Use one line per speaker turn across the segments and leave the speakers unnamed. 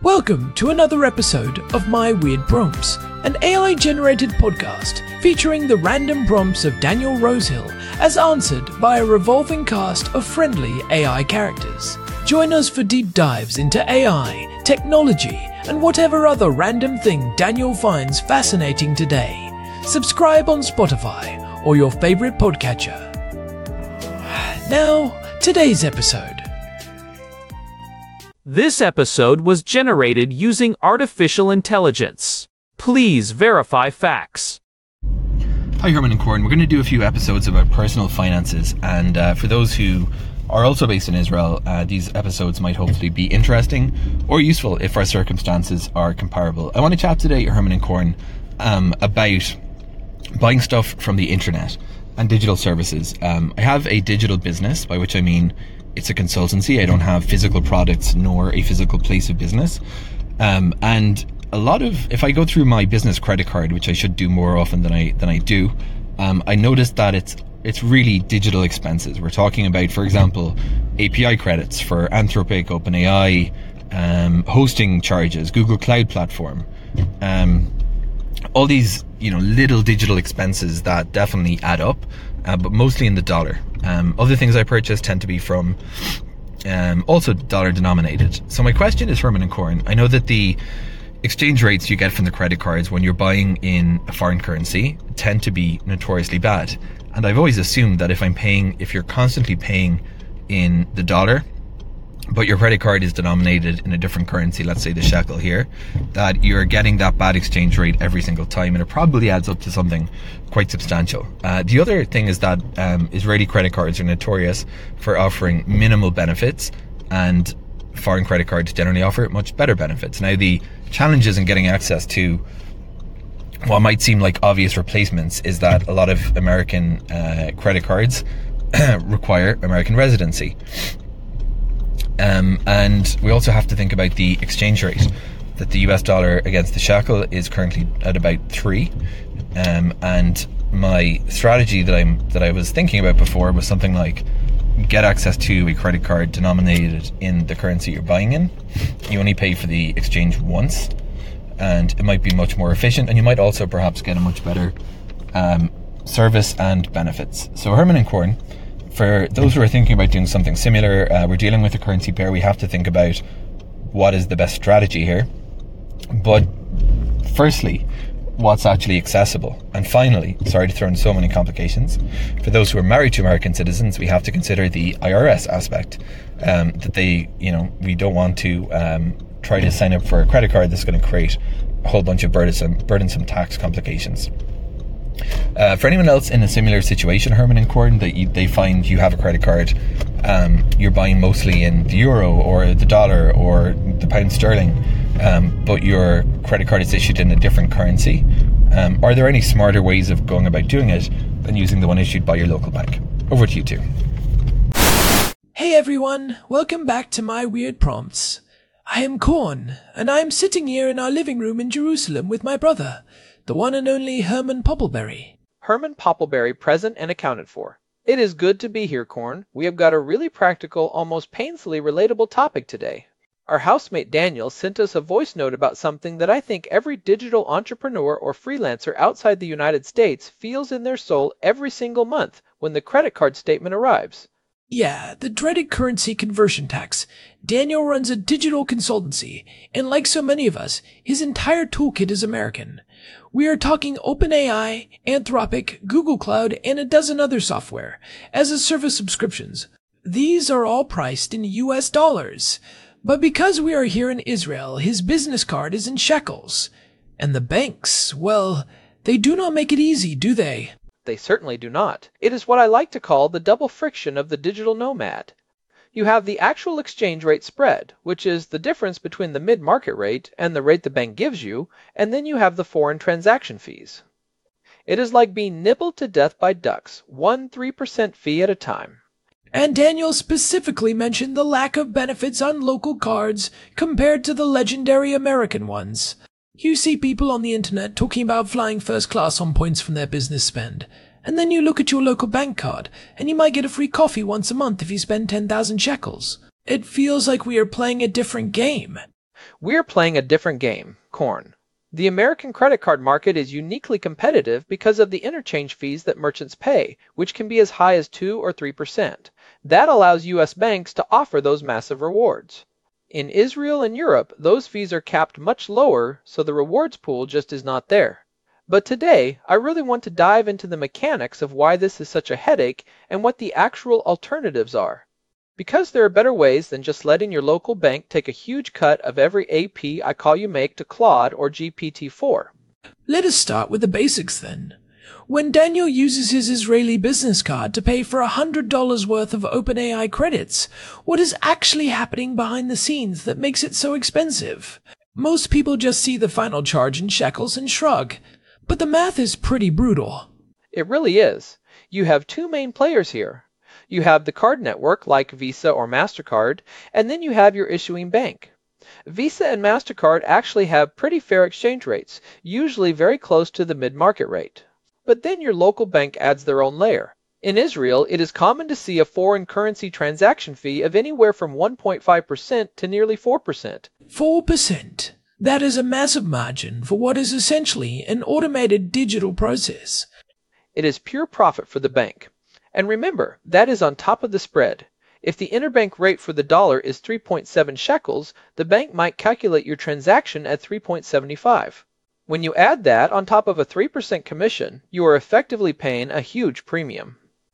Welcome to another episode of My Weird Prompts, an AI-generated podcast featuring the random prompts of Daniel Rosehill as answered by a revolving cast of friendly AI characters. Join us for deep dives into AI, technology, and whatever other random thing Daniel finds fascinating today. Subscribe on Spotify or your favorite podcatcher. Now, today's episode.
This episode was generated using artificial intelligence. Please verify facts.
Hi, Herman and Corin. We're going to do a few episodes about personal finances, and for those who are also based in Israel, these episodes might hopefully be interesting or useful if our circumstances are comparable. I want to chat today, Herman and Corin, about buying stuff from the internet and digital services. I have a digital business, by which I mean it's a consultancy. I don't have physical products nor a physical place of business. And a lot of, if I go through my business credit card, which I should do more often than I do, I noticed that it's really digital expenses. We're talking about, for example, API credits for Anthropic, OpenAI, hosting charges, Google Cloud Platform, all these, little digital expenses that definitely add up, but mostly in the dollar. Other things I purchase tend to be from also dollar denominated. So my question is, Herman and Corin, I know that the exchange rates you get from the credit cards when you're buying in a foreign currency tend to be notoriously bad. And I've always assumed that if you're constantly paying in the dollar, but your credit card is denominated in a different currency, let's say the shekel here, that you're getting that bad exchange rate every single time, and it probably adds up to something quite substantial. The other thing is that Israeli credit cards are notorious for offering minimal benefits, and foreign credit cards generally offer much better benefits. Now, the challenges in getting access to what might seem like obvious replacements is that a lot of American credit cards require American residency. And we also have to think about the exchange rate, that the US dollar against the shekel is currently at about 3. And my strategy that I was thinking about before was something like get access to a credit card denominated in the currency you're buying in. You only pay for the exchange once, and it might be much more efficient, and you might also perhaps get a much better service and benefits. So Herman and Corin, for those who are thinking about doing something similar, we're dealing with a currency pair. We have to think about what is the best strategy here. But firstly, what's actually accessible? And finally, sorry to throw in so many complications, for those who are married to American citizens, we have to consider the IRS aspect, that we don't want to try to sign up for a credit card that's going to create a whole bunch of burdensome tax complications. For anyone else in a similar situation, Herman and Corin, that they find you have a credit card, you're buying mostly in the euro or the dollar or the pound sterling, but your credit card is issued in a different currency, are there any smarter ways of going about doing it than using the one issued by your local bank? Over to you two.
Hey everyone, welcome back to My Weird Prompts. I am Corn, and I am sitting here in our living room in Jerusalem with my brother, the one and only Herman Poppleberry.
Herman Poppleberry present and accounted for. It is good to be here, Corn. We have got a really practical, almost painfully relatable topic today. Our housemate Daniel sent us a voice note about something that I think every digital entrepreneur or freelancer outside the United States feels in their soul every single month when the credit card statement arrives.
Yeah, the dreaded currency conversion tax. Daniel runs a digital consultancy, and like so many of us, his entire toolkit is American. We are talking OpenAI, Anthropic, Google Cloud, and a dozen other software, as a service subscriptions. These are all priced in US dollars. But because we are here in Israel, his business card is in shekels. And the banks, well, they do not make it easy, do they?
They certainly do not. It is what I like to call the double friction of the digital nomad. You have the actual exchange rate spread, which is the difference between the mid-market rate and the rate the bank gives you, and then you have the foreign transaction fees. It is like being nibbled to death by ducks, 3% fee at a time.
And Daniel specifically mentioned the lack of benefits on local cards compared to the legendary American ones. You see people on the internet talking about flying first class on points from their business spend, and then you look at your local bank card, and you might get a free coffee once a month if you spend 10,000 shekels. It feels like we are playing a different game.
We're playing a different game, Corn. The American credit card market is uniquely competitive because of the interchange fees that merchants pay, which can be as high as 2 or 3%. That allows U.S. banks to offer those massive rewards. In Israel and Europe, those fees are capped much lower, so the rewards pool just is not there. But today, I really want to dive into the mechanics of why this is such a headache and what the actual alternatives are. Because there are better ways than just letting your local bank take a huge cut of every AP I call you make to Claude or GPT-4.
Let us start with the basics then. When Daniel uses his Israeli business card to pay for $100 worth of OpenAI credits, what is actually happening behind the scenes that makes it so expensive? Most people just see the final charge in shekels and shrug, but the math is pretty brutal.
It really is. You have two main players here. You have the card network like Visa or MasterCard, and then you have your issuing bank. Visa and MasterCard actually have pretty fair exchange rates, usually very close to the mid-market rate. But then your local bank adds their own layer. In Israel, it is common to see a foreign currency transaction fee of anywhere from 1.5% to nearly 4%.
4%. That is a massive margin for what is essentially an automated digital process.
It is pure profit for the bank. And remember, that is on top of the spread. If the interbank rate for the dollar is 3.7 shekels, the bank might calculate your transaction at 3.75. When you add that on top of a 3% commission, you are effectively paying a huge premium.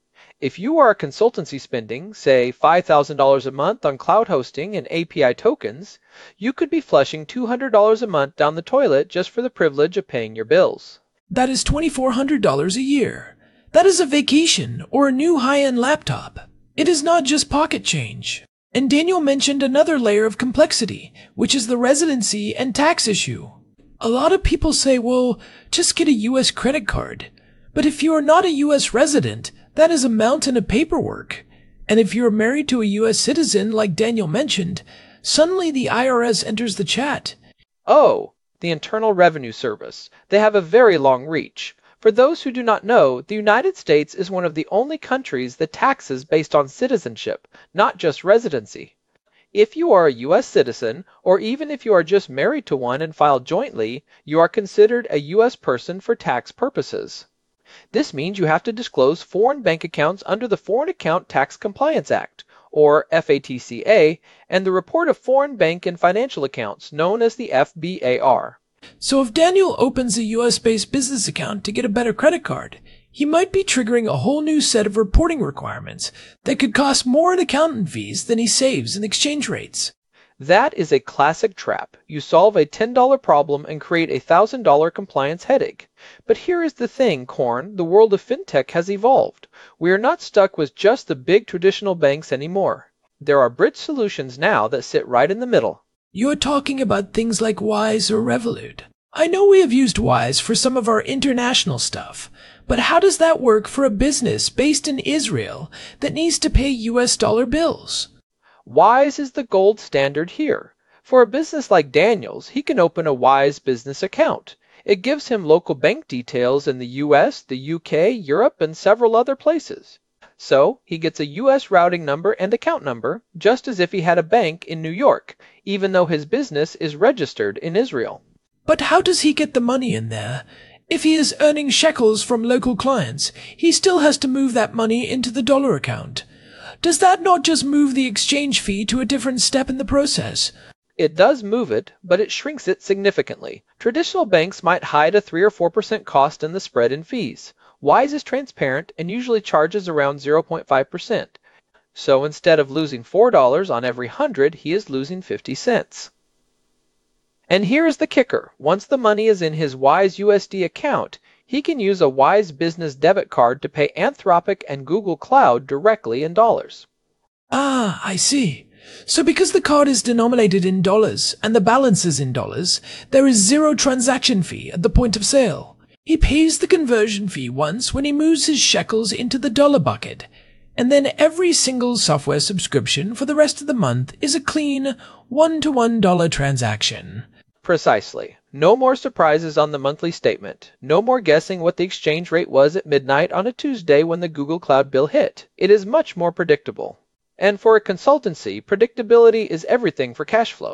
If you are a consultancy spending, say $5,000 a month on cloud hosting and API tokens, you could be flushing $200 a month down the toilet just for the privilege of paying your bills.
That is $2,400 a year. That is a vacation or a new high-end laptop. It is not just pocket change. And Daniel mentioned another layer of complexity, which is the residency and tax issue. A lot of people say, well, just get a U.S. credit card. But if you are not a U.S. resident, that is a mountain of paperwork. And if you are married to a U.S. citizen, like Daniel mentioned, suddenly the IRS enters the chat.
Oh, the Internal Revenue Service. They have a very long reach. For those who do not know, the United States is one of the only countries that taxes based on citizenship, not just residency. If you are a U.S. citizen, or even if you are just married to one and filed jointly, you are considered a U.S. person for tax purposes. This means you have to disclose foreign bank accounts under the Foreign Account Tax Compliance Act, or FATCA, and the Report of Foreign Bank and Financial Accounts, known as the FBAR.
So if Daniel opens a US-based business account to get a better credit card, he might be triggering a whole new set of reporting requirements that could cost more in accountant fees than he saves in exchange rates.
That is a classic trap. You solve a $10 problem and create a $1,000 compliance headache. But here is the thing, Corn, the world of fintech has evolved. We are not stuck with just the big traditional banks anymore. There are bridge solutions now that sit right in the middle.
You're talking about things like Wise or Revolut. I know we have used Wise for some of our international stuff, but how does that work for a business based in Israel that needs to pay US dollar bills?
Wise is the gold standard here. For a business like Daniel's, he can open a Wise business account. It gives him local bank details in the US, the UK, Europe, and several other places. So, he gets a U.S. routing number and account number, just as if he had a bank in New York, even though his business is registered in Israel.
But how does he get the money in there? If he is earning shekels from local clients, he still has to move that money into the dollar account. Does that not just move the exchange fee to a different step in the process?
It does move it, but it shrinks it significantly. Traditional banks might hide a 3 or 4% cost in the spread in fees. Wise is transparent and usually charges around 0.5%. So instead of losing $4 on every 100, he is losing 50 cents. And here is the kicker. Once the money is in his Wise USD account, he can use a Wise Business debit card to pay Anthropic and Google Cloud directly in dollars.
Ah, I see. So because the card is denominated in dollars and the balance is in dollars, there is zero transaction fee at the point of sale. He pays the conversion fee once when he moves his shekels into the dollar bucket, and then every single software subscription for the rest of the month is a clean $1-to-1 dollar transaction.
Precisely. No more surprises on the monthly statement. No more guessing what the exchange rate was at midnight on a Tuesday when the Google Cloud bill hit. It is much more predictable. And for a consultancy, predictability is everything for cash flow.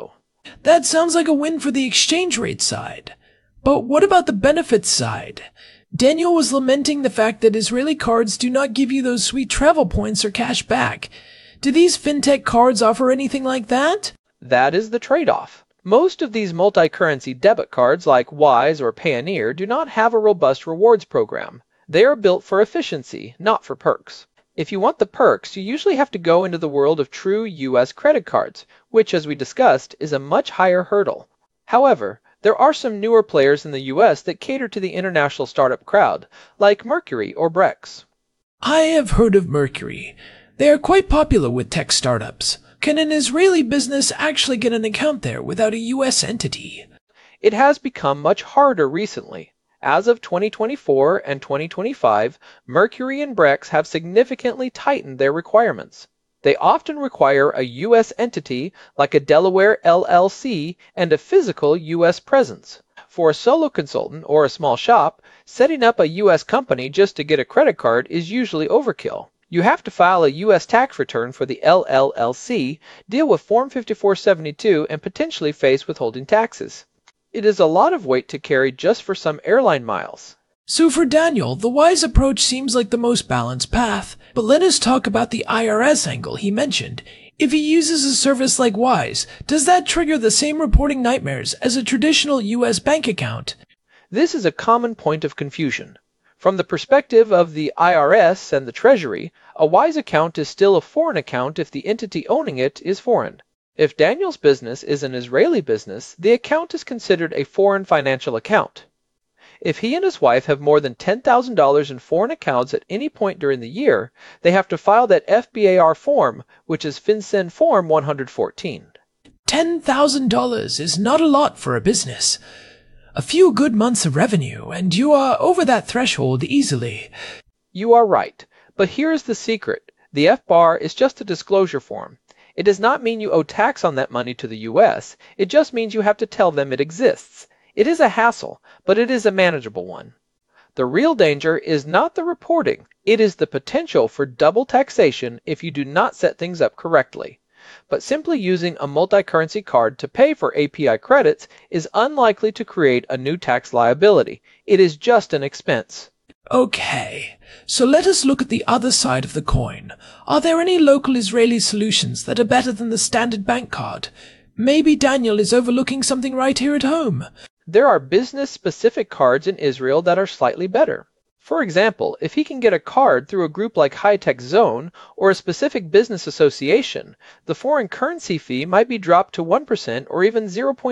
That sounds like a win for the exchange rate side. But what about the benefits side? Daniel was lamenting the fact that Israeli cards do not give you those sweet travel points or cash back. Do these fintech cards offer anything like that?
That is the trade-off. Most of these multi-currency debit cards like Wise or Payoneer do not have a robust rewards program. They are built for efficiency, not for perks. If you want the perks, you usually have to go into the world of true U.S. credit cards, which, as we discussed, is a much higher hurdle. However, there are some newer players in the U.S. that cater to the international startup crowd, like Mercury or Brex.
I have heard of Mercury. They are quite popular with tech startups. Can an Israeli business actually get an account there without a U.S. entity?
It has become much harder recently. As of 2024 and 2025, Mercury and Brex have significantly tightened their requirements. They often require a U.S. entity like a Delaware LLC and a physical U.S. presence. For a solo consultant or a small shop, setting up a U.S. company just to get a credit card is usually overkill. You have to file a U.S. tax return for the LLC, deal with Form 5472, and potentially face withholding taxes. It is a lot of weight to carry just for some airline miles.
So for Daniel, the Wise approach seems like the most balanced path. But let us talk about the IRS angle he mentioned. If he uses a service like Wise, does that trigger the same reporting nightmares as a traditional U.S. bank account?
This is a common point of confusion. From the perspective of the IRS and the Treasury, a Wise account is still a foreign account if the entity owning it is foreign. If Daniel's business is an Israeli business, the account is considered a foreign financial account. If he and his wife have more than $10,000 in foreign accounts at any point during the year, they have to file that FBAR form, which is FinCEN Form 114.
$10,000 is not a lot for a business. A few good months of revenue, and you are over that threshold easily.
You are right, but here is the secret. The FBAR is just a disclosure form. It does not mean you owe tax on that money to the U.S. It just means you have to tell them it exists. It is a hassle, but it is a manageable one. The real danger is not the reporting. It is the potential for double taxation if you do not set things up correctly. But simply using a multi-currency card to pay for API credits is unlikely to create a new tax liability. It is just an expense.
Okay, so let us look at the other side of the coin. Are there any local Israeli solutions that are better than the standard bank card? Maybe Daniel is overlooking something right here at home.
There are business-specific cards in Israel that are slightly better. For example, if he can get a card through a group like High Tech Zone or a specific business association, the foreign currency fee might be dropped to 1% or even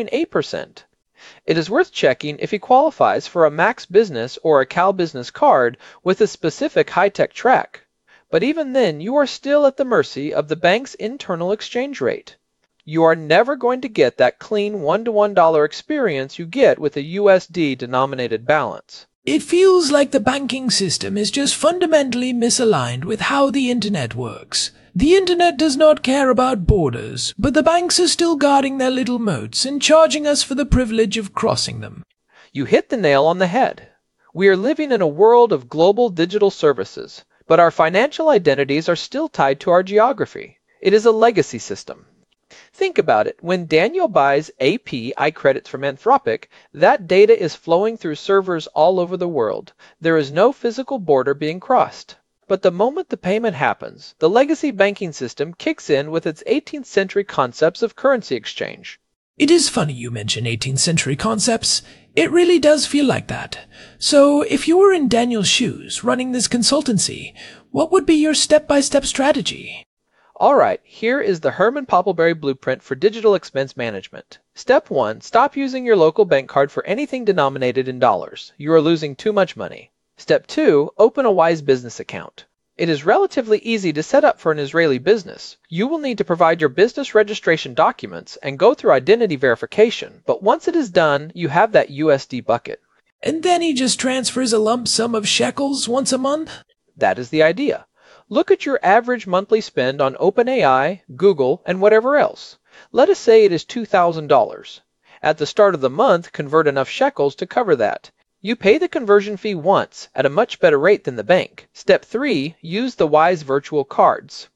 0.8%. It is worth checking if he qualifies for a Max Business or a Cal Business card with a specific high-tech track. But even then, you are still at the mercy of the bank's internal exchange rate. You are never going to get that clean one-to-one dollar experience you get with a USD-denominated balance.
It feels like the banking system is just fundamentally misaligned with how the internet works. The internet does not care about borders, but the banks are still guarding their little moats and charging us for the privilege of crossing them.
You hit the nail on the head. We are living in a world of global digital services, but our financial identities are still tied to our geography. It is a legacy system. Think about it. When Daniel buys API credits from Anthropic, that data is flowing through servers all over the world. There is no physical border being crossed. But the moment the payment happens, the legacy banking system kicks in with its 18th century concepts of currency exchange.
It is funny you mention 18th century concepts. It really does feel like that. So, if you were in Daniel's shoes, running this consultancy, what would be your step-by-step strategy?
Alright, here is the Herman Poppleberry blueprint for digital expense management. Step 1. Stop using your local bank card for anything denominated in dollars. You are losing too much money. Step 2. Open a Wise business account. It is relatively easy to set up for an Israeli business. You will need to provide your business registration documents and go through identity verification, but once it is done, you have that USD bucket.
And then he just transfers a lump sum of shekels once a month?
That is the idea. Look at your average monthly spend on OpenAI, Google, and whatever else. Let us say it is $2,000. At the start of the month, convert enough shekels to cover that. You pay the conversion fee once, at a much better rate than the bank. Step 3. Use the Wise virtual cards.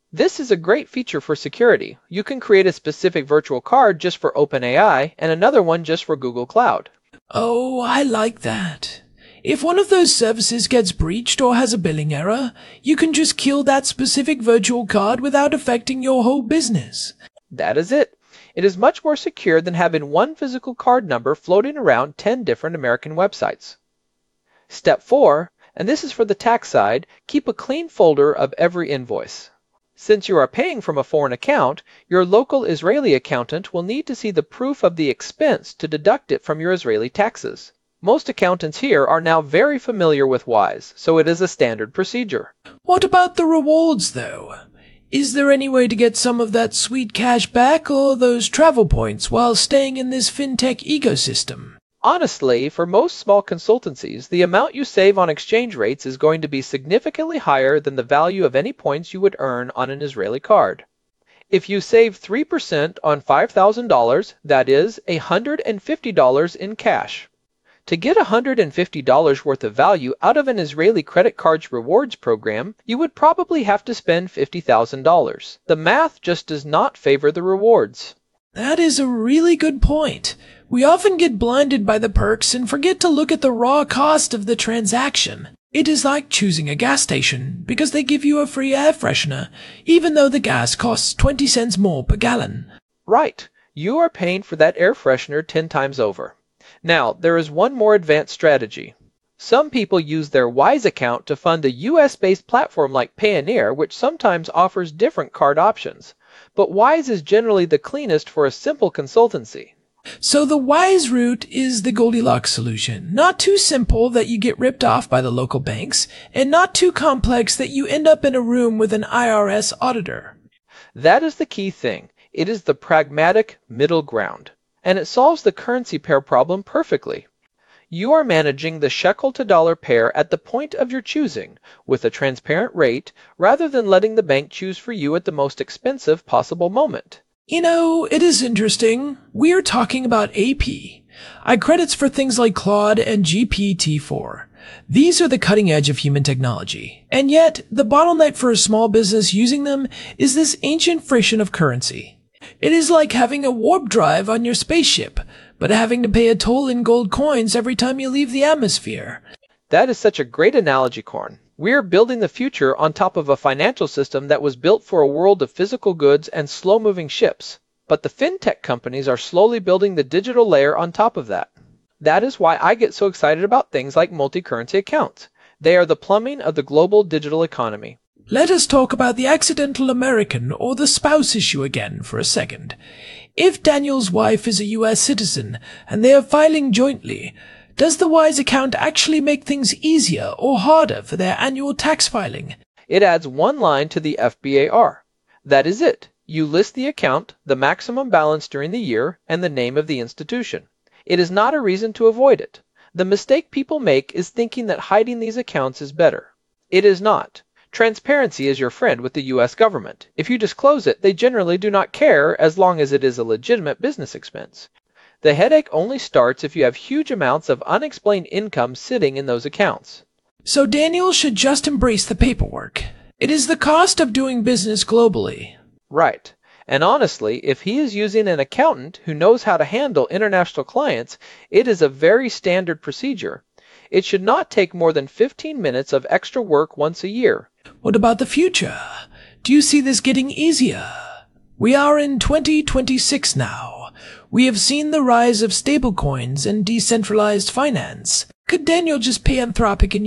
This is a great feature for security. You can create a specific virtual card just for OpenAI and another one just for Google Cloud.
Oh, I like that. If one of those services gets breached or has a billing error, you can just kill that specific virtual card without affecting your whole business.
That is it. It is much more secure than having one physical card number floating around 10 different American websites. Step 4, and this is for the tax side, keep a clean folder of every invoice. Since you are paying from a foreign account, your local Israeli accountant will need to see the proof of the expense to deduct it from your Israeli taxes. Most accountants here are now very familiar with Wise, so it is a standard procedure.
What about the rewards, though? Is there any way to get some of that sweet cash back or those travel points while staying in this fintech ecosystem?
Honestly, for most small consultancies, the amount you save on exchange rates is going to be significantly higher than the value of any points you would earn on an Israeli card. If you save 3% on $5,000, that is $150 in cash. To get $150 worth of value out of an Israeli credit card's rewards program, you would probably have to spend $50,000. The math just does not favor the rewards.
That is a really good point. We often get blinded by the perks and forget to look at the raw cost of the transaction. It is like choosing a gas station because they give you a free air freshener, even though the gas costs 20 cents more per gallon.
Right. You are paying for that air freshener 10 times over. Now, there is one more advanced strategy. Some people use their Wise account to fund a US-based platform like Payoneer, which sometimes offers different card options. But Wise is generally the cleanest for a simple consultancy.
So the Wise route is the Goldilocks solution. Not too simple that you get ripped off by the local banks, and not too complex that you end up in a room with an IRS auditor.
That is the key thing. It is the pragmatic middle ground. And it solves the currency pair problem perfectly. You are managing the shekel to dollar pair at the point of your choosing, with a transparent rate, rather than letting the bank choose for you at the most expensive possible moment.
You know, it is interesting. We are talking about AP. Credits for things like Claude and GPT-4. These are the cutting edge of human technology. And yet, the bottleneck for a small business using them is this ancient friction of currency. It is like having a warp drive on your spaceship, but having to pay a toll in gold coins every time you leave the atmosphere.
That is such a great analogy, Korn. We are building the future on top of a financial system that was built for a world of physical goods and slow-moving ships. But the fintech companies are slowly building the digital layer on top of that. That is why I get so excited about things like multi-currency accounts. They are the plumbing of the global digital economy.
Let us talk about the accidental American or the spouse issue again for a second. If Daniel's wife is a US citizen and they are filing jointly, does the Wise account actually make things easier or harder for their annual tax filing?
It adds one line to the FBAR. That is it. You list the account, the maximum balance during the year, and the name of the institution. It is not a reason to avoid it. The mistake people make is thinking that hiding these accounts is better. It is not. Transparency is your friend with the US government. If you disclose it, they generally do not care as long as it is a legitimate business expense. The headache only starts if you have huge amounts of unexplained income sitting in those accounts.
So Daniel should just embrace the paperwork. It is the cost of doing business globally.
Right. And honestly, if he is using an accountant who knows how to handle international clients, it is a very standard procedure. It should not take more than 15 minutes of extra work once a year.
What about the future? Do you see this getting easier? We are in 2026 now. We have seen the rise of stablecoins and decentralized finance. Could Daniel just pay Anthropic in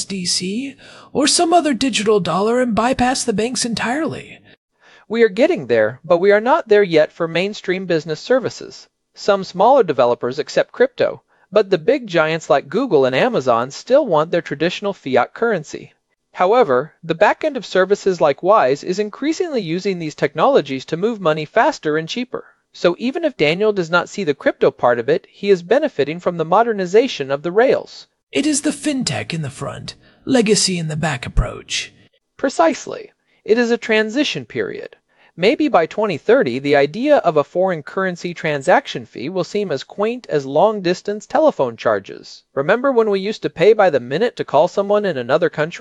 USDC or some other digital dollar and bypass the banks entirely?
We are getting there, but we are not there yet for mainstream business services. Some smaller developers accept crypto, but the big giants like Google and Amazon still want their traditional fiat currency. However, the backend of services like Wise is increasingly using these technologies to move money faster and cheaper. So even if Daniel does not see the crypto part of it, he is benefiting from the modernization of the rails.
It is the fintech in the front, legacy in the back approach.
Precisely. It is a transition period. Maybe by 2030, the idea of a foreign currency transaction fee will seem as quaint as long-distance telephone charges. Remember when we used to pay by the minute to call someone in another country?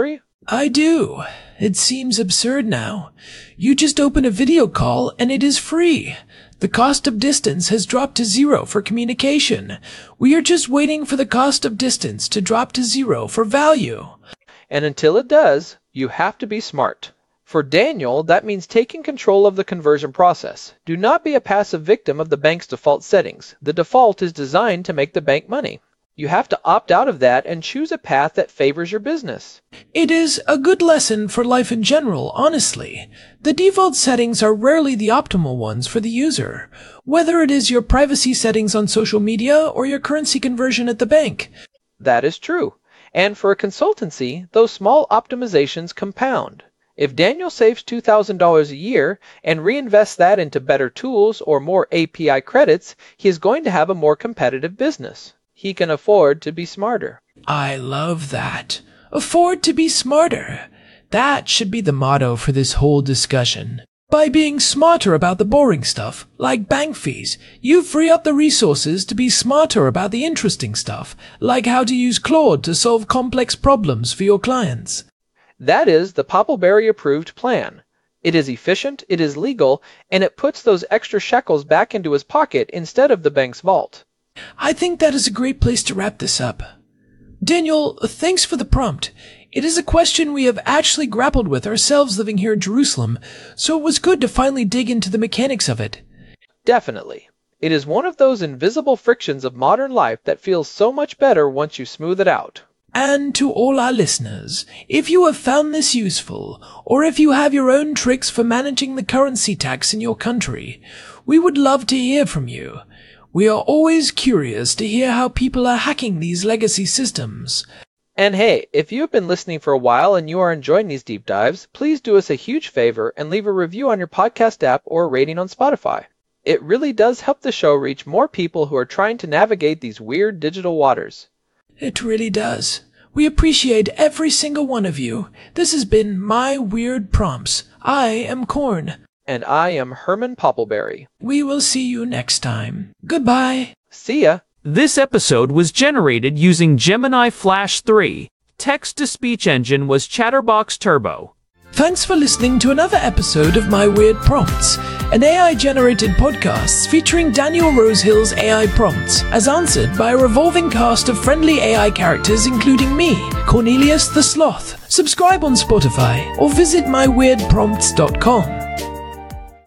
I do. It seems absurd now. You just open a video call and it is free. The cost of distance has dropped to 0 for communication. We are just waiting for the cost of distance to drop to 0 for value.
And until it does, you have to be smart. For Daniel, that means taking control of the conversion process. Do not be a passive victim of the bank's default settings. The default is designed to make the bank money. You have to opt out of that and choose a path that favors your business.
It is a good lesson for life in general, honestly. The default settings are rarely the optimal ones for the user, whether it is your privacy settings on social media or your currency conversion at the bank.
That is true. And for a consultancy, those small optimizations compound. If Daniel saves $2,000 a year and reinvests that into better tools or more API credits, he is going to have a more competitive business. He can afford to be smarter.
I love that. Afford to be smarter. That should be the motto for this whole discussion. By being smarter about the boring stuff, like bank fees, you free up the resources to be smarter about the interesting stuff, like how to use Claude to solve complex problems for your clients.
That is the Poppleberry approved plan. It is efficient, it is legal, and it puts those extra shekels back into his pocket instead of the bank's vault.
I think that is a great place to wrap this up. Daniel, thanks for the prompt. It is a question we have actually grappled with ourselves living here in Jerusalem, so it was good to finally dig into the mechanics of it.
Definitely. It is one of those invisible frictions of modern life that feels so much better once you smooth it out.
And to all our listeners, if you have found this useful, or if you have your own tricks for managing the currency tax in your country, we would love to hear from you. We are always curious to hear how people are hacking these legacy systems.
And hey, if you have been listening for a while and you are enjoying these deep dives, please do us a huge favor and leave a review on your podcast app or a rating on Spotify. It really does help the show reach more people who are trying to navigate these weird digital waters.
It really does. We appreciate every single one of you. This has been My Weird Prompts. I am Corn.
And I am Herman Poppleberry.
We will see you next time. Goodbye.
See ya.
This episode was generated using Gemini Flash 3. Text-to-speech engine was Chatterbox Turbo.
Thanks for listening to another episode of My Weird Prompts, an AI-generated podcast featuring Daniel Rosehill's AI prompts, as answered by a revolving cast of friendly AI characters including me, Cornelius the Sloth. Subscribe on Spotify or visit myweirdprompts.com.